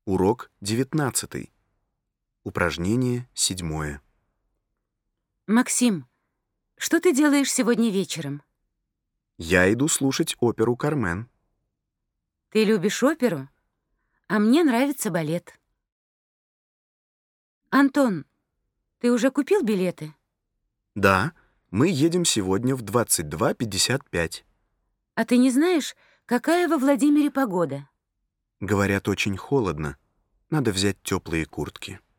Урок 19. Упражнение 7. Максим, что ты делаешь сегодня вечером? Я иду слушать оперу «Кармен». Ты любишь оперу? А мне нравится балет. Антон, ты уже купил билеты? Да, мы едем сегодня в 22:55. А ты не знаешь, какая во Владимире погода? Говорят, очень холодно. Надо взять теплые куртки.